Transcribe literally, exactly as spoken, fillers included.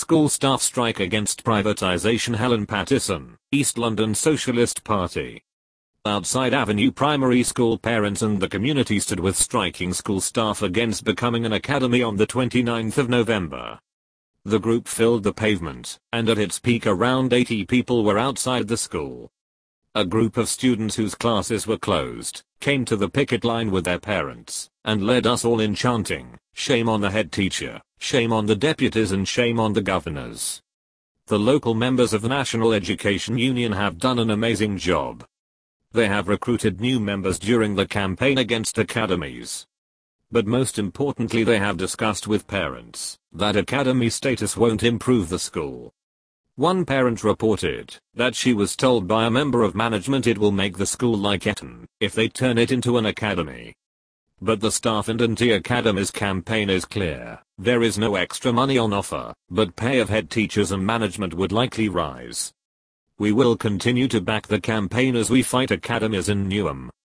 School staff strike against privatisation. Helen Pattison, East London Socialist Party. Outside Avenue Primary School parents and the community stood with striking school staff against becoming an academy on the twenty-ninth of November. The group filled the pavement, and at its peak around eighty people were outside the school. A group of students whose classes were closed came to the picket line with their parents and led us all in chanting, "Shame on the head teacher, shame on the deputies and shame on the governors." The local members of the National Education Union have done an amazing job. They have recruited new members during the campaign against academies. But most importantly, they have discussed with parents that academy status won't improve the school. One parent reported that she was told by a member of management it will make the school like Eton if they turn it into an academy. But the staff and anti-academies campaign is clear. There is no extra money on offer, but pay of head teachers and management would likely rise. We will continue to back the campaign as we fight academies in Newham.